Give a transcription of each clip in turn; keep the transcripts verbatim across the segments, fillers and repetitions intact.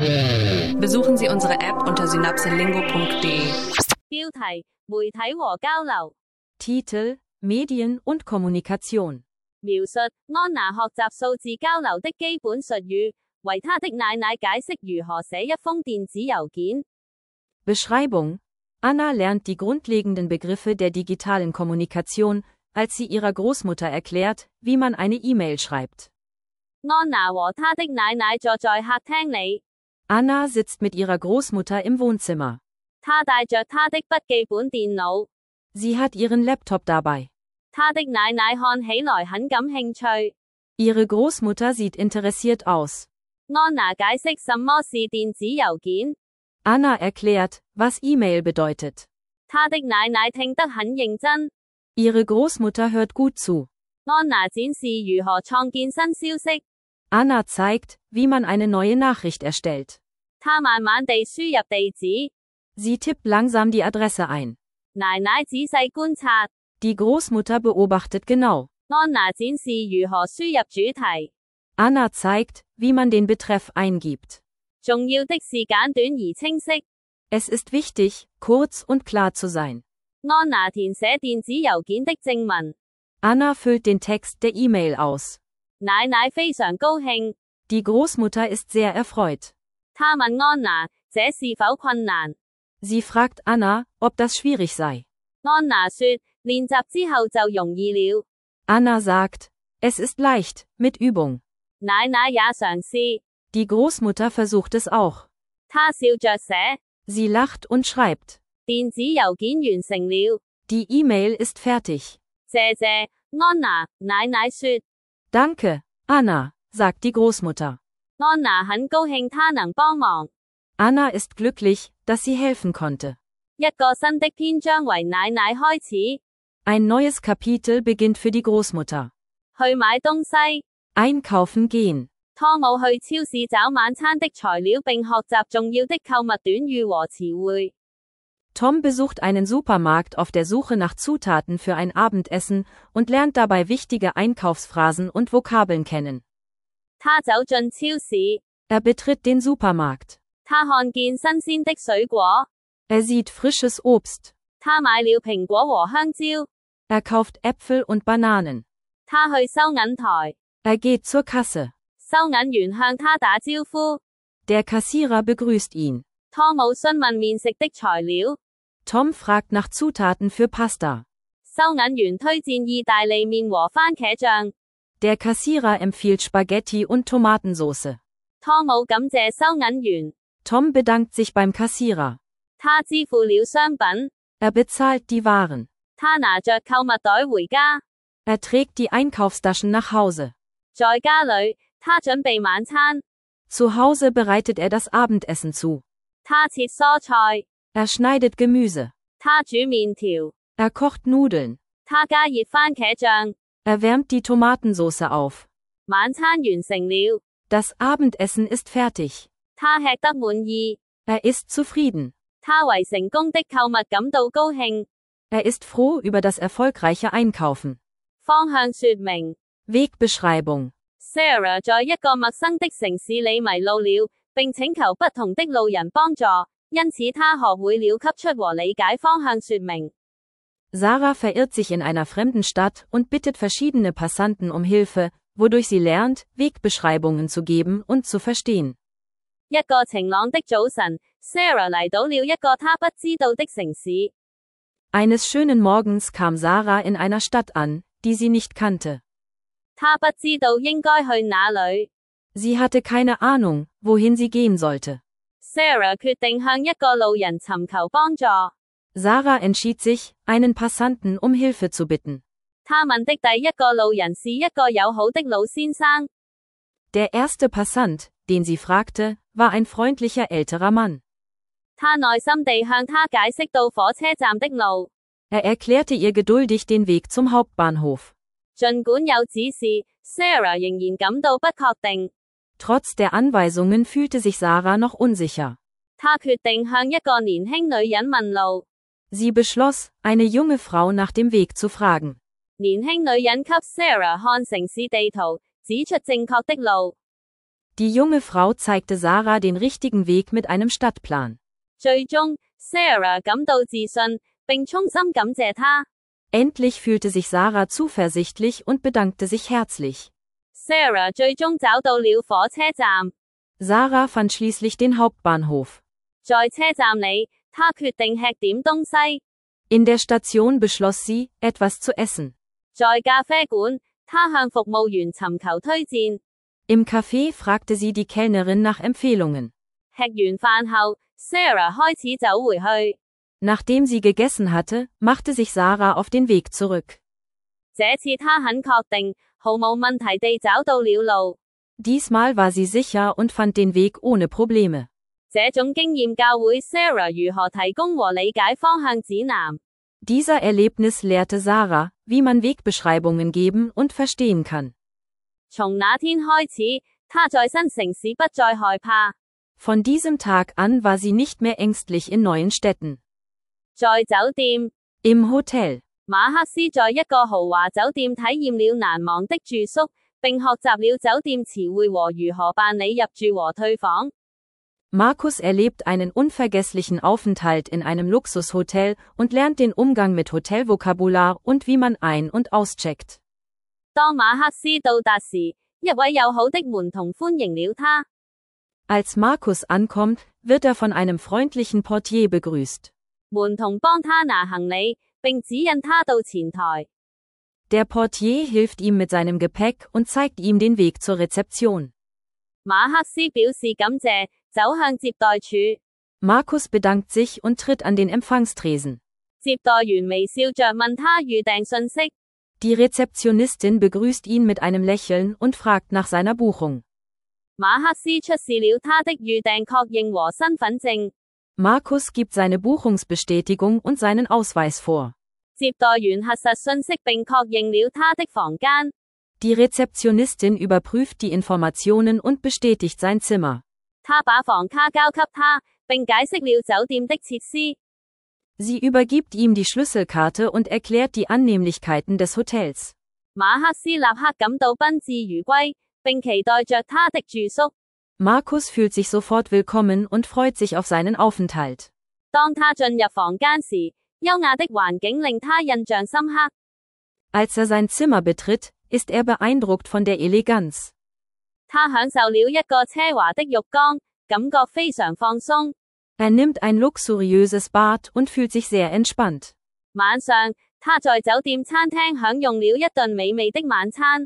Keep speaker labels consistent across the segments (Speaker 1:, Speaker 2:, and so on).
Speaker 1: Besuchen Sie unsere App unter synapselingo punkt de.
Speaker 2: 標題：媒體和交流。
Speaker 3: Titel: Medien und Kommunikation.
Speaker 2: 描述：安娜學習數字交流的基本術語，為她的奶奶解釋如何寫一封電子郵件。
Speaker 3: Beschreibung: Anna lernt die grundlegenden Begriffe der digitalen Kommunikation, als sie ihrer Großmutter erklärt, wie man eine E-Mail schreibt.
Speaker 2: 安娜和她的奶奶坐在客廳裏，
Speaker 3: Anna sitzt mit ihrer Großmutter im Wohnzimmer.
Speaker 2: 她帶着她的筆記本電腦，
Speaker 3: Sie hat ihren Laptop dabei.
Speaker 2: 她的奶奶看起來很感興趣。
Speaker 3: Ihre Großmutter sieht interessiert aus.
Speaker 2: 安娜解釋什麼是電子郵件，
Speaker 3: Anna erklärt, was E-Mail bedeutet.
Speaker 2: 她的奶奶聽得很認真。
Speaker 3: Ihre Großmutter hört gut zu.
Speaker 2: 安娜展示如何創建新消息，
Speaker 3: Anna zeigt, wie man eine neue Nachricht erstellt.
Speaker 2: 她慢慢地輸入地址，
Speaker 3: Sie tippt langsam die Adresse ein.
Speaker 2: 奶奶仔細觀察，
Speaker 3: Die Großmutter beobachtet genau.
Speaker 2: 安娜展示如何輸入主題。
Speaker 3: Anna zeigt, wie man den Betreff eingibt.
Speaker 2: 重要的是簡短而清晰。
Speaker 3: Es ist wichtig, kurz und klar zu sein.
Speaker 2: 安娜填寫電子郵件的正文，
Speaker 3: Anna füllt den Text der E-Mail aus.
Speaker 2: 奶奶非常高興。
Speaker 3: Die Großmutter ist sehr erfreut.
Speaker 2: 她問安娜：這是否困難？
Speaker 3: Sie fragt Anna, ob das schwierig sei.
Speaker 2: 安娜說：練習之後就容易了。
Speaker 3: Anna sagt, es ist leicht, mit Übung.
Speaker 2: 奶奶也嘗試，
Speaker 3: Die Großmutter versucht es auch.
Speaker 2: 她笑着寫，
Speaker 3: Sie lacht und schreibt.
Speaker 2: 電子郵件完成了。
Speaker 3: Die E-Mail ist fertig.
Speaker 2: 謝謝，安娜，奶奶說。
Speaker 3: Danke, Anna, sagt die Großmutter.
Speaker 2: 安娜很高興她能幫忙。
Speaker 3: Anna ist glücklich, dass sie helfen konnte.
Speaker 2: 一個新的篇章為奶奶開始。
Speaker 3: Ein neues Kapitel beginnt für die Großmutter.
Speaker 2: 去買東西，
Speaker 3: Einkaufen gehen.
Speaker 2: 湯姆去超市找晚餐的材料並學習重要的購物短語和詞彙。
Speaker 3: Tom besucht einen Supermarkt auf der Suche nach Zutaten für ein Abendessen und lernt dabei wichtige Einkaufsphrasen und Vokabeln kennen.
Speaker 2: 他走進超市，
Speaker 3: Er betritt den Supermarkt.
Speaker 2: 他看見新鮮的水果，
Speaker 3: Er sieht frisches Obst.
Speaker 2: 他買了蘋果和香蕉，
Speaker 3: Er kauft Äpfel und Bananen.
Speaker 2: 他去收銀台，
Speaker 3: Er geht zur Kasse.
Speaker 2: 收銀員向他打招呼。
Speaker 3: Der Kassierer begrüßt ihn.
Speaker 2: 湯姆詢問麵食的材料，
Speaker 3: Tom fragt nach Zutaten für Pasta.
Speaker 2: 收銀員推薦意大利麵和番茄醬。
Speaker 3: Der Kassierer empfiehlt Spaghetti und Tomatensauce.
Speaker 2: 湯姆感謝收銀員，
Speaker 3: Tom bedankt sich beim Kassierer.
Speaker 2: 他支付了商品，
Speaker 3: Er bezahlt die Waren.
Speaker 2: 他拿着購物袋回家。
Speaker 3: Er trägt die Einkaufstaschen nach Hause.
Speaker 2: 在家裏，他準備晚餐，
Speaker 3: Zu Hause bereitet er das Abendessen zu.
Speaker 2: 他切蔬菜，
Speaker 3: Er schneidet Gemüse.
Speaker 2: 他煮麵條，
Speaker 3: Er kocht Nudeln.
Speaker 2: 他加熱番茄醬。
Speaker 3: Er wärmt die Tomatensauce auf.
Speaker 2: 晚餐完成了，
Speaker 3: Das Abendessen ist fertig.
Speaker 2: 他吃得滿意，
Speaker 3: Er ist zufrieden.
Speaker 2: 他為成功的購物感到高興。
Speaker 3: Er ist froh über das erfolgreiche Einkaufen.
Speaker 2: 方向說明
Speaker 3: Wegbeschreibung.
Speaker 2: Sarah 在一個陌生的城市裏迷路了，並請求不同的路人幫助，因此他學會了給出和理解方向說明。
Speaker 3: Sarah verirrt sich in einer fremden Stadt und bittet verschiedene Passanten um Hilfe, wodurch sie lernt, Wegbeschreibungen zu geben und zu verstehen.
Speaker 2: 一個晴朗的早晨 ，Sarah 嚟到了一個她不知道的城市。
Speaker 3: Eines schönen Morgens kam Sarah in einer Stadt an, die sie nicht kannte.
Speaker 2: 她不知道應該去哪裏。
Speaker 3: Sie hatte keine Ahnung, wohin sie gehen sollte.
Speaker 2: Sarah 決定向一個路人尋求幫助。
Speaker 3: Sarah entschied sich, einen Passanten um Hilfe zu bitten.
Speaker 2: 她問的第一個路人是一個友好的老先生。
Speaker 3: Der erste Passant, den sie fragte, war ein freundlicher älterer Mann.
Speaker 2: 她耐心地向他解釋到火車站的路。
Speaker 3: Er erklärte ihr geduldig den Weg zum Hauptbahnhof.
Speaker 2: 儘管有指示 ，Sarah 仍然感到不確定。
Speaker 3: Trotz der Anweisungen fühlte sich Sarah noch unsicher.
Speaker 2: 她決定向一個年輕女人問路。
Speaker 3: Sie beschloss, eine junge Frau nach dem Weg zu fragen.
Speaker 2: 年輕女人給 Sarah 看城市地圖，指出正確的路。
Speaker 3: Die junge Frau zeigte Sarah den richtigen Weg mit einem Stadtplan.
Speaker 2: 最終 Sarah 感到自信，並衷心感謝他。
Speaker 3: Endlich fühlte sich Sarah zuversichtlich und bedankte sich herzlich.
Speaker 2: Sarah 最終找到了火車站。
Speaker 3: Sarah fand schließlich den Hauptbahnhof.
Speaker 2: 在車站裏，她決定吃點東西。
Speaker 3: In der Station beschloss sie, etwas zu essen.
Speaker 2: 在咖啡館，她向服務員尋求推薦。
Speaker 3: Im Café fragte sie die Kellnerin nach Empfehlungen.
Speaker 2: 吃完飯後 ，Sarah 開始走回去。
Speaker 3: Nachdem sie gegessen hatte, machte sich Sarah auf den Weg zurück.
Speaker 2: 這次她很確定，毫無問題地找到了路。
Speaker 3: Diesmal war sie sicher und fand den Weg ohne Probleme.
Speaker 2: 這種經驗教會 Sarah 如何提供和理解方向指南。
Speaker 3: Dieser Erlebnis lehrte Sarah, wie man Wegbeschreibungen geben und verstehen kann.
Speaker 2: 從那天開始，她在新城市不再害怕。
Speaker 3: Von diesem Tag an war sie nicht mehr ängstlich in neuen Städten.
Speaker 2: 在酒店，
Speaker 3: Im Hotel.
Speaker 2: 馬克思在一個豪華酒店體驗了難忘的住宿，並學習了酒店詞彙和如何辦理入住和退房。
Speaker 3: Markus erlebt einen unvergesslichen Aufenthalt in einem Luxushotel und lernt den Umgang mit Hotelvokabular und wie man ein- und auscheckt.
Speaker 2: 當馬克思到達時，一位友好的門童歡迎了他。
Speaker 3: Als Markus ankommt, wird er von einem freundlichen Portier begrüßt.
Speaker 2: 門童幫他拿行李，並指引他到前台。
Speaker 3: Der Portier hilft ihm mit seinem Gepäck und zeigt ihm den Weg zur Rezeption.
Speaker 2: 馬克思表示感謝，走向接待處。
Speaker 3: Markus bedankt sich und tritt an den Empfangstresen.
Speaker 2: 接待員微笑着問他預訂信息。
Speaker 3: Die Rezeptionistin begrüßt ihn mit einem Lächeln und fragt nach seiner Buchung.
Speaker 2: 馬克思出示了他的預訂確認和身份證。
Speaker 3: Markus gibt seine Buchungsbestätigung und seinen Ausweis vor.
Speaker 2: 接待員核實信息並確認了他的房間。
Speaker 3: Die Rezeptionistin überprüft die Informationen und bestätigt sein Zimmer.
Speaker 2: 他把房卡交給他，並解釋了酒店的設施。
Speaker 3: Sie übergibt ihm die Schlüsselkarte und erklärt die Annehmlichkeiten des Hotels.
Speaker 2: 馬克思立刻感到賓至如歸，並期待着他的住宿。
Speaker 3: Markus fühlt sich sofort willkommen und freut sich auf seinen Aufenthalt.
Speaker 2: 當他進入房間時，優雅的環境令他印象深刻。
Speaker 3: Als er sein Zimmer betritt, ist er beeindruckt von der Eleganz.
Speaker 2: 他享受了一個奢華的浴缸，感覺非常放鬆。
Speaker 3: Er nimmt ein luxuriöses Bad und fühlt sich sehr entspannt.
Speaker 2: 晚上，他在酒店餐廳享用了一頓美味的晚餐。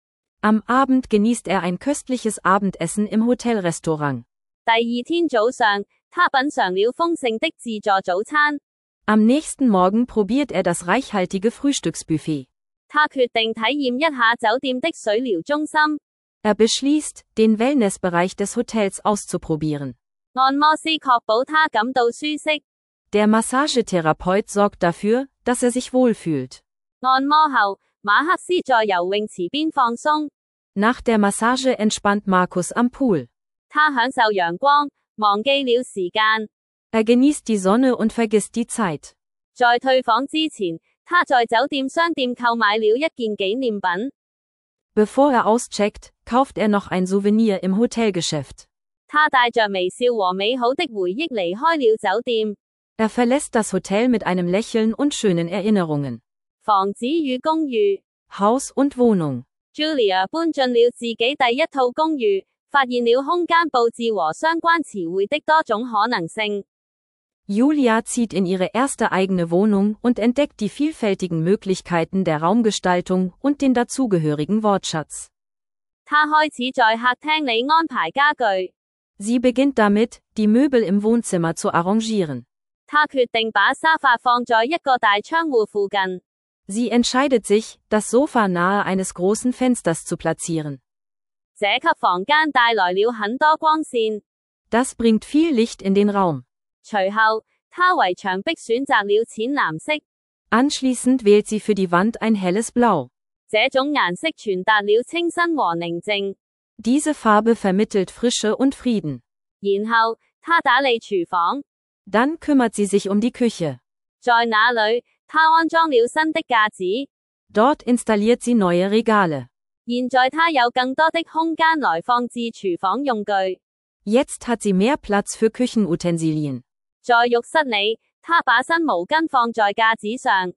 Speaker 3: Am Abend genießt er ein köstliches Abendessen im Hotelrestaurant.
Speaker 2: 第二天早上，他品嘗了豐盛的自助早餐。
Speaker 3: Am nächsten Morgen probiert er das reichhaltige Frühstücksbuffet.
Speaker 2: 他決定體驗一下酒店的水療中心。
Speaker 3: Er beschließt, den Wellnessbereich des Hotels auszuprobieren.
Speaker 2: 按摩師確保他感到舒適。
Speaker 3: Der Massagetherapeut sorgt dafür, dass er sich wohlfühlt.
Speaker 2: 按摩後，馬克思在游泳池邊放鬆。
Speaker 3: Nach der Massage entspannt Markus am Pool.
Speaker 2: 他享受陽光，忘記了時間。
Speaker 3: Er genießt die Sonne und vergisst die Zeit.
Speaker 2: 在退房之前，他在酒店商店購買了一件紀念品。
Speaker 3: Bevor er auscheckt, kauft er noch ein Souvenir im Hotelgeschäft.
Speaker 2: 他帶着微笑和美好的回憶離開了酒店。
Speaker 3: Er verlässt das Hotel mit einem Lächeln und schönen Erinnerungen.
Speaker 2: 房子與公寓
Speaker 3: Haus und Wohnung.
Speaker 2: Julia 搬進了自己第一套公寓，發現了空間佈置和相關詞彙的多種可能性。
Speaker 3: Julia zieht in ihre erste eigene Wohnung und entdeckt die vielfältigen Möglichkeiten der Raumgestaltung und den dazugehörigen Wortschatz.
Speaker 2: 他開始在客廳裏安排家具。
Speaker 3: Sie beginnt damit, die Möbel im Wohnzimmer zu arrangieren.
Speaker 2: 他決定把沙發放在一個大窗戶附近。
Speaker 3: Sie entscheidet sich, das Sofa nahe eines großen Fensters zu platzieren.
Speaker 2: 這給房間帶來了很多光線。
Speaker 3: Das bringt viel Licht in den Raum.
Speaker 2: 隨後，他為牆壁選擇了淺藍色。
Speaker 3: Anschließend wählt sie für die Wand ein helles Blau.
Speaker 2: 這種顏色傳達了清新和寧靜。
Speaker 3: Diese Farbe vermittelt Frische und Frieden.
Speaker 2: 然後，他打理廚房。
Speaker 3: Dann kümmert sie sich um die Küche.
Speaker 2: 在那裏，他安裝了新的架子。
Speaker 3: Dort installiert sie neue Regale.
Speaker 2: 現在她有更多的空間來放置廚房用具。
Speaker 3: Jetzt hat sie mehr Platz für Küchenutensilien.
Speaker 2: 在浴室裏，她把新毛巾放在架子上。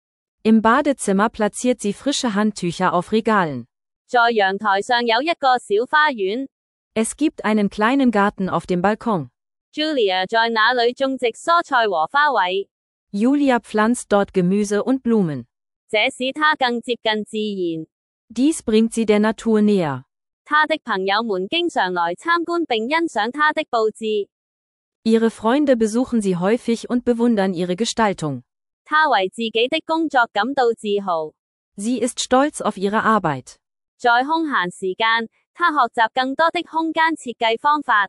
Speaker 3: Im Badezimmer platziert sie frische Handtücher auf Regalen.
Speaker 2: 在陽台上有一個小花園。
Speaker 3: Es gibt einen kleinen Garten auf dem Balkon.
Speaker 2: Julia 在那裏種植蔬菜和花卉。
Speaker 3: Julia pflanzt dort Gemüse und Blumen.
Speaker 2: 這使她更接近自然。
Speaker 3: Dies bringt sie der Natur näher.
Speaker 2: 她的朋友們經常來參觀並欣賞她的佈置。
Speaker 3: Ihre Freunde besuchen sie häufig und bewundern ihre Gestaltung.
Speaker 2: 她為自己的工作感到自豪。
Speaker 3: Sie ist stolz auf ihre Arbeit.
Speaker 2: 在空閒時間，她學習更多的空間設計方法。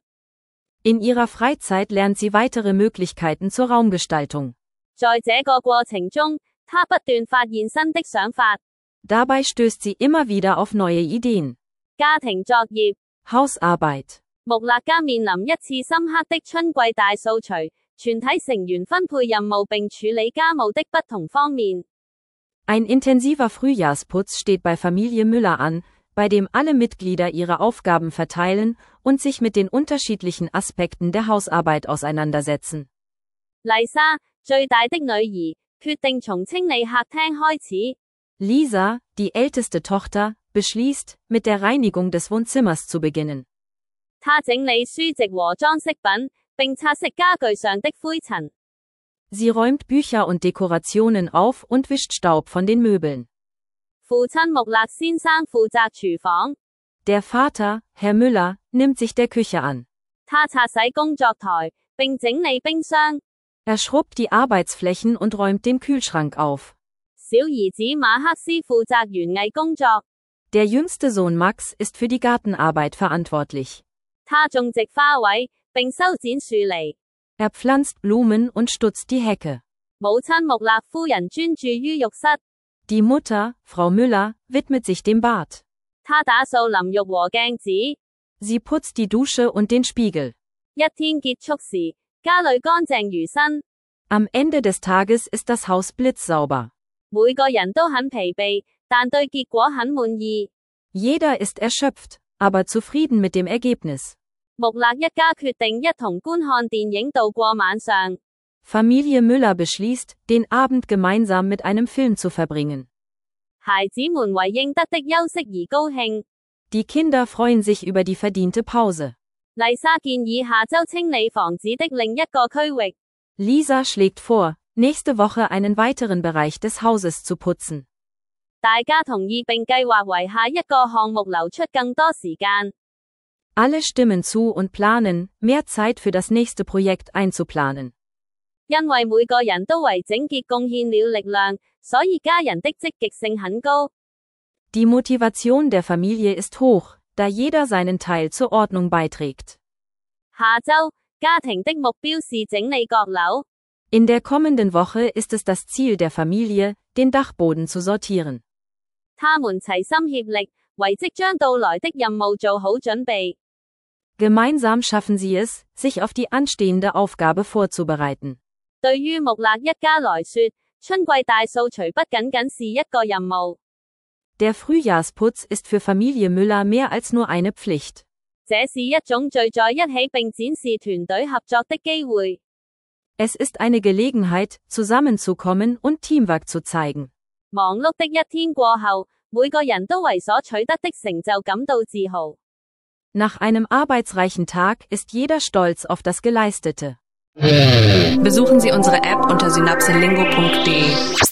Speaker 3: In ihrer Freizeit lernt sie weitere Möglichkeiten zur Raumgestaltung.
Speaker 2: 在這個過程中，她不斷發現新的想法。
Speaker 3: Dabei stößt sie immer wieder auf neue Ideen.
Speaker 2: 家庭作業
Speaker 3: Hausarbeit.
Speaker 2: 穆勒加面臨一次深刻的春季大掃除，全體成員分配任務並處理家務的不同方面。
Speaker 3: Ein intensiver Frühjahrsputz steht bei Familie Müller an, bei dem alle Mitglieder ihre Aufgaben verteilen und sich mit den unterschiedlichen Aspekten der Hausarbeit auseinandersetzen.
Speaker 2: 麗莎，最大的女兒，決定從清理客廳開始。
Speaker 3: Lisa, die älteste Tochter, beschließt, mit der Reinigung des Wohnzimmers zu beginnen.
Speaker 2: 她整理書籍和裝飾品，並擦拭家具上的灰塵。
Speaker 3: Sie räumt Bücher und Dekorationen auf und wischt Staub von den Möbeln.
Speaker 2: 父親穆勒先生負責廚房。
Speaker 3: Der Vater, Herr Müller, nimmt sich der Küche an.
Speaker 2: 他擦洗工作台，並整理冰箱。
Speaker 3: Er schrubbt die Arbeitsflächen und räumt den Kühlschrank auf.
Speaker 2: 小兒子馬克思負責園藝工作。
Speaker 3: Der jüngste Sohn Max ist für die Gartenarbeit verantwortlich.
Speaker 2: 他種植花卉，並修剪樹籬。
Speaker 3: Er pflanzt Blumen und stutzt die Hecke.
Speaker 2: 母親穆勒夫人專注於浴室。
Speaker 3: Die Mutter, Frau Müller, widmet sich dem Bad.
Speaker 2: 她打掃淋浴和鏡子。
Speaker 3: Sie putzt die Dusche und den Spiegel.
Speaker 2: 一天結束時，家裏乾淨如新。
Speaker 3: Am Ende des Tages ist das Haus blitzsauber.
Speaker 2: 每個人都很疲憊，但對結果很滿意。
Speaker 3: Jeder ist erschöpft, aber zufrieden mit dem Ergebnis.
Speaker 2: 穆勒一家決定一同觀看電影度過晚上。
Speaker 3: Familie Müller beschließt, den Abend gemeinsam mit einem Film zu verbringen.
Speaker 2: 孩子們為應得的休息而高興。
Speaker 3: Die Kinder freuen sich über die verdiente Pause.
Speaker 2: 麗莎建議下週清理房子的另一個區域。
Speaker 3: Lisa schlägt vor, nächste Woche einen weiteren Bereich des Hauses zu putzen.
Speaker 2: 大家同意並計劃為下一個項目留出更多時間。
Speaker 3: Alle stimmen zu und planen, mehr Zeit für das nächste Projekt einzuplanen.
Speaker 2: 因為每個人都為整潔貢獻了力量，所以家人的積極性很高。
Speaker 3: Die Motivation der Familie ist hoch, da jeder seinen Teil zur Ordnung beiträgt.
Speaker 2: 下週，家庭的目標是整理閣樓。
Speaker 3: In der kommenden Woche ist es das Ziel der Familie, den Dachboden zu sortieren.
Speaker 2: 他們齊心協力，為即將到來的任務做好準備。
Speaker 3: Gemeinsam schaffen sie es, sich auf die anstehende Aufgabe vorzubereiten.
Speaker 2: 對於穆勒一家來說，春季大掃除不僅僅是一個任務。
Speaker 3: Der Frühjahrsputz ist für Familie Müller mehr als nur eine Pflicht.
Speaker 2: 這是一種聚在一起並展示團隊合作的機會。
Speaker 3: Es ist eine Gelegenheit, zusammenzukommen und Teamwork zu zeigen.
Speaker 2: 忙碌的一天過後，每個人都為所取得的成就感到自豪。
Speaker 3: Nach einem arbeitsreichen Tag ist jeder stolz auf das Geleistete.
Speaker 1: Besuchen Sie unsere App unter synapselingo punkt de.